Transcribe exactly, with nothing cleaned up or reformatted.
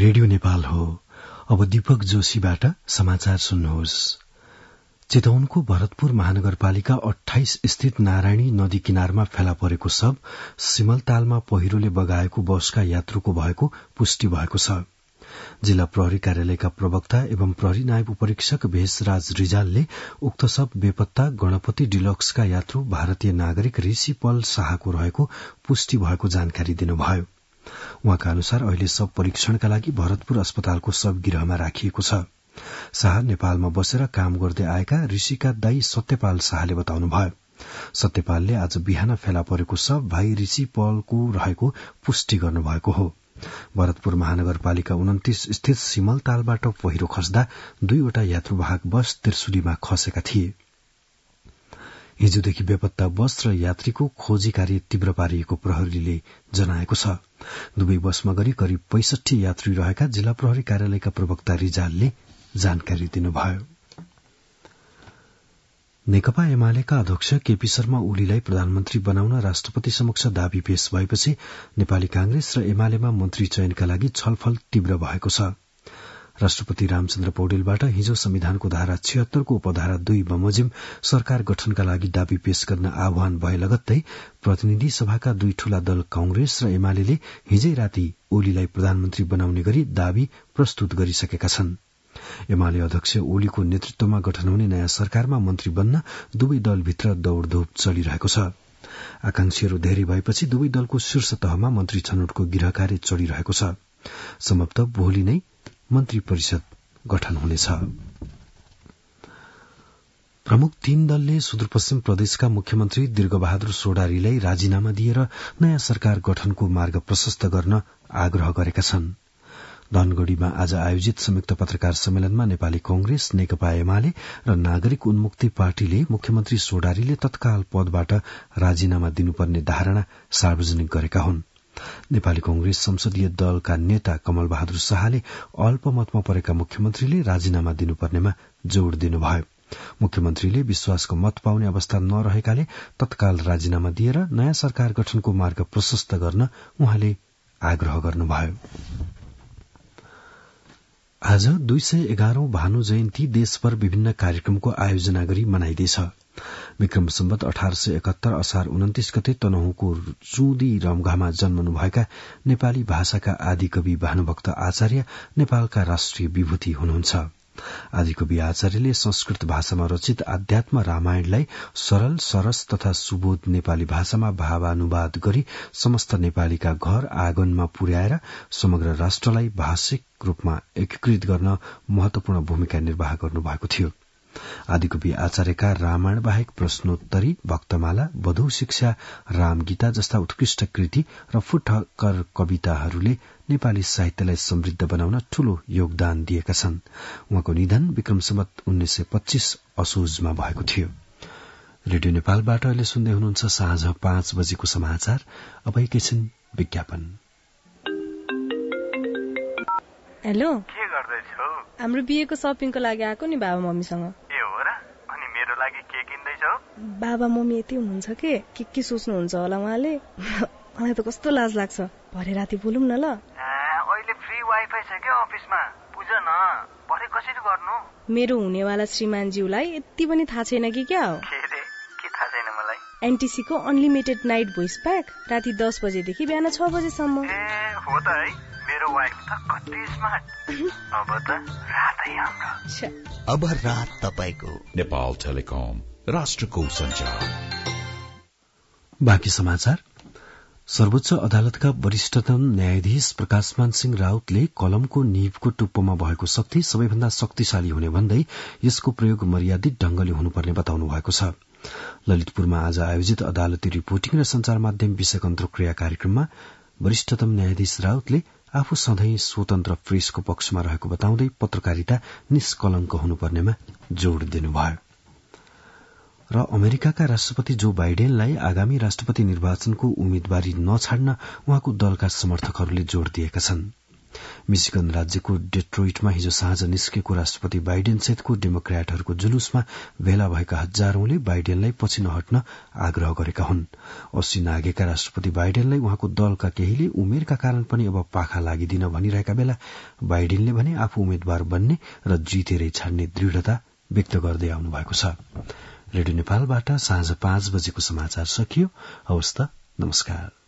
Radio Nepal हो। अब दीपक जोशीबाट समाचार सुन्नुहोस्। चितवनको भरतपुर महानगरपालिका अठाइस स्थित नारायणी नदी किनारमा फेला परेको शव सिमलतालमा पहिरोले बगाएको बसका यात्रुको भएको पुष्टि भएको छ। जिल्ला प्रहरी कार्यालयका प्रवक्ता एवं प्रहरी नायब उपरीक्षक भेषराज रिजालले उक्त शव बेपत्ता गणपति डिलक्सका यात्रु भारतीय नागरिक ऋषि पल शाहको रहेको पुष्टि भएको जानकारी दिनुभयो। उहाँका अनुसार अहिले शव परीक्षणका लागि भरतपुर अस्पतालको शवगृहमा राखिएको छ। शाह नेपालमा बसेर काम गर्दै आएका ऋषिका दाई सत्यपाल शाहले बताउनुभयो। सत्यपालले आज बिहान फेला परेको शव भाइ ऋषि पलको रहेको पुष्टि गर्नुभएको हो। भरतपुर महानगरपालिका उन्तीस स्थित सिमलतालबाट पहिरो खस्दा दुईवटा यात्रुवाहक बस त्रिशुलीमा खसेका थिए। हिजोदेखि बेपत्ता बस र यात्रीको खोजी कार्य तीव्र पारिएको प्रहरीले जनाएको छ। दुवै बसमा गरी करिब पैंसठी यात्री रहेका जिल्ला प्रहरी कार्यालयका प्रवक्ता रिजालले जानकारी दिनुभयो। नेकपा एमालेका अध्यक्ष केपी शर्मा ओलीलाई प्रधानमन्त्री बनाउन राष्ट्रपति समक्ष दावी पेश भएपछि नेपाली कांग्रेस र एमालेमा मन्त्री चयनका लागि छलफल तीव्र भएको छ। राष्ट्रपति रामचन्द्र पौडेलबाट हिजो संविधानको धारा छिहत्तरको उपधारा दुई बमोजिम सरकार गठनका लागि दावी पेश गर्न आह्वान भए लगत्तै प्रतिनिधि सभाका दुई ठूला दल कांग्रेस र एमालेले हिजै राति ओलीलाई प्रधानमन्त्री बनाउने गरी दावी प्रस्तुत गरिसकेका छन्। एमाले अध्यक्ष ओलीको नेतृत्वमा गठन हुने नयाँ सरकारमा मन्त्री बन्न दुवै दलभित्र दौड़धूप चलिरहेको छ। आकांक्षीहरू धेरै भएपछि दुवै दलको शीर्ष तहमा मन्त्री छनौटको गृह कार्य चलिरहेको छ। सम्भवतः भोलि नै मन्त्री परिषद गठन हुनेछ। प्रमुख तीन दलले सुदूरपश्चिम प्रदेशका मुख्यमन्त्री दीर्घबहादुर सोडारीलाई राजीनामा दिएर नयाँ सरकार गठनको मार्ग प्रशस्त गर्न आग्रह गरेका छन्। धनगढ़ीमा आज आयोजित संयुक्त पत्रकार सम्मेलनमा नेपाली कांग्रेस, नेकपा एमाले र नागरिक उन्मुक्ति पार्टीले मुख्यमन्त्री सोडारीले तत्काल पदबाट राजीनामा दिनुपर्ने धारणा सार्वजनिक गरेका हुन्। नेपाली कांग्रेस संसदीय दलका नेता कमल बहादुर शाहले अल्पमतमा परेका मुख्यमन्त्रीले राजीनामा दिनुपर्नेमा जोड़ दिनुभयो। मुख्यमन्त्रीले विश्वासको मत पाउने अवस्था नरहेकाले तत्काल राजीनामा दिएर नयाँ सरकार गठनको मार्ग प्रशस्त गर्न उहाँले आग्रह गर्नुभयो। आज दुई सय एघारौं भानु जयन्ती देशभर विभिन्न कार्यक्रमको आयोजना गरी मनाइँदैछ। विक्रम सम्वत अठार सय एकहत्तर असार उन्तीस गते तनहुँको चुदी रमघामा जन्मनुभएका नेपाली भाषाका आदिकवि भानुभक्त आचार्य नेपालका राष्ट्रिय विभूति हुनुहुन्छ। आदिकवि आचार्यले संस्कृत भाषामा रचित आध्यात्म रामायणलाई सरल, सरस तथा सुबोध नेपाली भाषामा भावानुवाद गरी समस्त नेपालीका घर आँगनमा पुर्याएर समग्र राष्ट्रलाई भाषिक रूपमा एकीकृत गर्न महत्वपूर्ण भूमिका निर्वाह गर्नुभएको थियो। आदिकवि आचार्यका रामायण बाहेक प्रश्नोत्तरी, भक्तमाला, वधु शिक्षा, रामगीता जस्ता उत्कृष्ट कृति र फुटकर कविताहरूले नेपाली साहित्यलाई समृद्ध बनाउन ठूलो योगदान दिएका छन्। उहाँको निधन विक्रम सम्वत उन्नाइस सय पच्चीस असोजमा भएको थियो। रेडियो नेपालबाट अहिले सुन्दै हुनुहुन्छ साँझ पाँच बजेको समाचार। अब एकैछिन विज्ञापन। हेलो, के गर्दैछौ? हाम्रो बिहेको सपिङको लागि आएको नि बाबा मम्मीसँग। ए हो र? अनि मेरो लागि के किन्दैछौ? बाबा मम्मी यति हुनुहुन्छ के के के सोच्नुहुन्छ होला उहाँले। मलाई त कस्तो लाज लाग्छ। भरे राति बोलौँ न ल। अहिले फ्री वाइफाई छ के अफिसमा? बुझ न, भरे कसरी गर्नु? मेरो हुनेवाला श्रीमानज्यूलाई यति पनि थाहा छैन कि क्या हो? के रे? के थाहा छैन मलाई? एनटीसी को अनलिमिटेड नाइट भोइस प्याक राति दस बजेदेखि बिहान छ बजेसम्म। ए हो त है, मेरो वाइफ त कति स्मार्ट। अब त रातै हाम्रो। अब रात तपाईको। नेपाल टेलिकम, राष्ट्रको सञ्चार। बाँकी समाचार। सर्वोच्च अदालतका वरिष्ठतम न्यायाधीश प्रकाशमान सिंह राउतले कलमको नीवको टुप्पोमा भएको शक्ति सबैभन्दा शक्तिशाली हुने भन्दै यसको प्रयोग मर्यादित ढंगले हुनुपर्ने बताउनु भएको छ। ललितपुरमा आज आयोजित अदालती रिपोर्टिङ र संचार माध्यम विषयक अन्तर्क्रिया कार्यक्रममा वरिष्ठतम न्यायाधीश राउतले आफू सधैँ स्वतन्त्र प्रेसको पक्षमा रहेको बताउँदै पत्रकारिता निष्कलंक हुनुपर्नेमा जोड़ दिनुभयो। र अमेरिकाका राष्ट्रपति जो बाइडेनलाई आगामी राष्ट्रपति निर्वाचनको उम्मेद्वारी नछाड्न उहाँको दलका समर्थकहरूले जोड़ दिएका छन्। मिशिगन राज्यको डेट्रोइटमा हिजो साँझ निस्केको राष्ट्रपति बाइडेन सहितको डेमोक्रेटहरूको जुलुसमा भेला भएका हजारौंले बाइडेनलाई पछि नहट्न आग्रह गरेका हुन्। अस्सी नागेका राष्ट्रपति बाइडेनलाई उहाँको दलका केहीले उमेरका कारण पनि अब पाखा लागिदिन भनिरहेका बेला बाइडेनले भने आफू उम्मेद्वार बन्ने र जितेरै छाड्ने दृढ़ता व्यक्त गर्दै आउनु भएको छ। रेडियो नेपालबाट साँझ पाँच बजेको समाचार सकियो। हवस् त, नमस्कार।